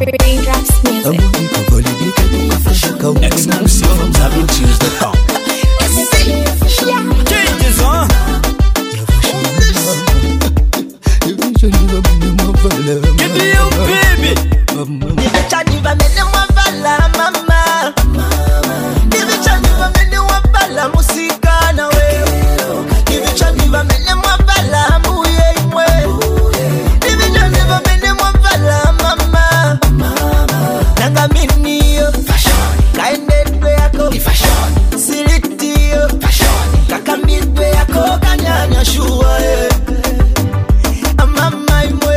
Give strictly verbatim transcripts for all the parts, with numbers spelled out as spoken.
Raindrops Music. Exclusive from Zabin Tunes dot com. Changes, huh? Give me your baby. Give it a diva, me no want bala, mama. Give it a diva, me no want bala, musika na we. Give it a diva, me no want bala, muye mwe. Give it a diva, me no want bala, mama. Nanga mini yo, kaende dwe yako, siliti yo, kakamidwe yako, kanyanya shuwa ye. Mama imwe.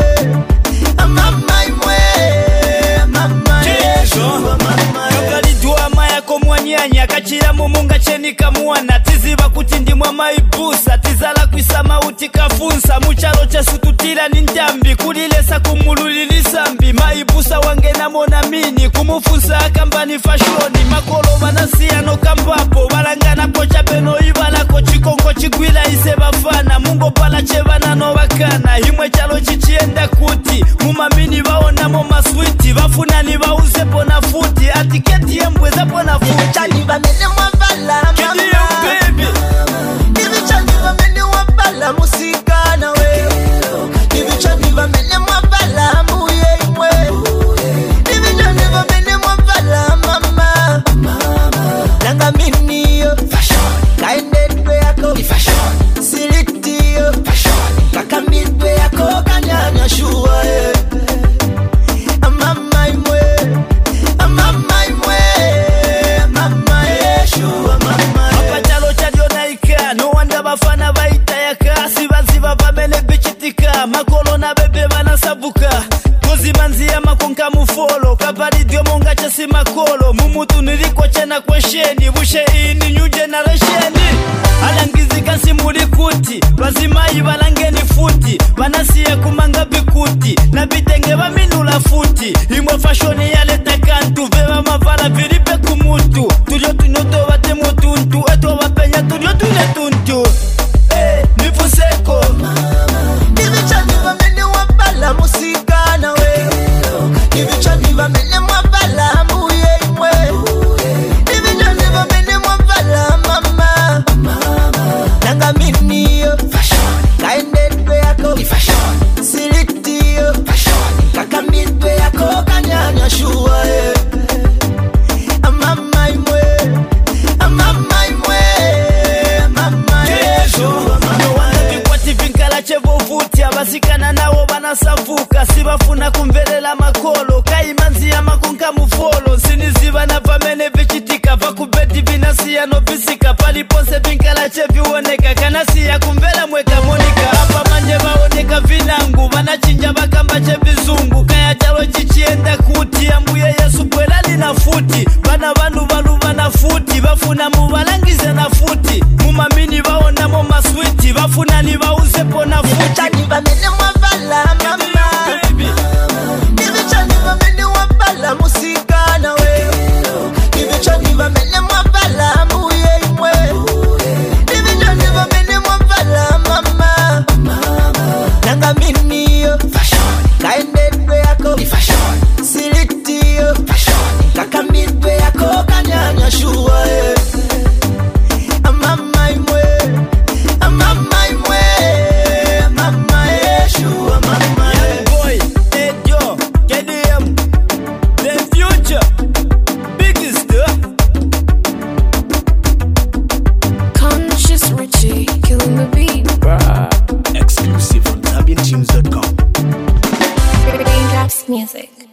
Kachira mumunga cheni kamuana tiziba kuti ndimwa maibusa tizala kwisa mauti kafunsa muchalo chesu tutira nintambi kulilesa kumululilisa mbi maibusa wange namona mini kumufunsa akambani fashoni makolo manasiya no kambapo balangana pocha beno ibala ko chikongo chigwila ise bafana mungo pala chevana no bakana himwe chalo chichienda kuti mumamini baona mo maswiti bafuna ni bauze pona futi atiketi yembweza pona futi Chaliva me ne want bala, mama. Give me your baby. Give it chaliva me ne want bala, musika na we. Give it chaliva me ne want bala, muye mwe. Give it chaliva me ne want bala, mama. Nanga mini yo, kaende dwe yako, siliti yo, kakamidwe yako, kanyanya shuwa ye. Mama imwe, mama imwe. Bafana baita ya kasi baziba bamene bichitika makolo na bebe banasabuka kozi manzi ya makonka mufolo kabali dio monga chasi makolo mumutu niliko chena kwesheni bushe ini new generation alangizika simuli kuti bazimai balangeni futi banasiya kumanga bikuti na bitenge baminula futi imwe fashoni ya leta kantu vema mavala vilipe kumutu tulio tunoto bate mutuntu eto bapenya tulio tunetuntu Nifuseko Give it a diva, me ne want bala, musika na we. Give it a diva, me ne want bala, muye mwe. Give it a diva, me ne want bala, mama. Nanga mini yo, kaende dwe yako, siliti yo, kakamidwe yako, kanyanya shuwa ye. Mama imwe, mama imwe, mama ye shuwa. Chevovuti abasikana nawo banasavuka sibafuna kumvelela makolo kaimanzi ya makonka mufolo siniziba na pamene bichitika pakubeti binasiya no bisika paliponse binkala cheviwoneka kanasiya kumvela mweka monika apa manje baoneka vinangu banachinja bakamba chevizungu kaya chalo chichienda kuti ambuye Yesu bwela lina futi bana bandu balu bana futi bafuna mubalangize na futi mumamini baona mo maswiti bafuna ni bauze pona futi Chaliva me ne want bala, mama. Give it chaliva me ne want bala, musika na we. Give it chaliva me ne want bala, muye mwe. Give it chaliva me ne want bala, mama. Nanga mini yo, kaende dwe yako, siliti yo, kakamidwe yako, kanyanya shuwa ye. Mama imwe, mama imwe. Killing the beat. Exclusive from Zabin Tunes dot com. Raindrops Music.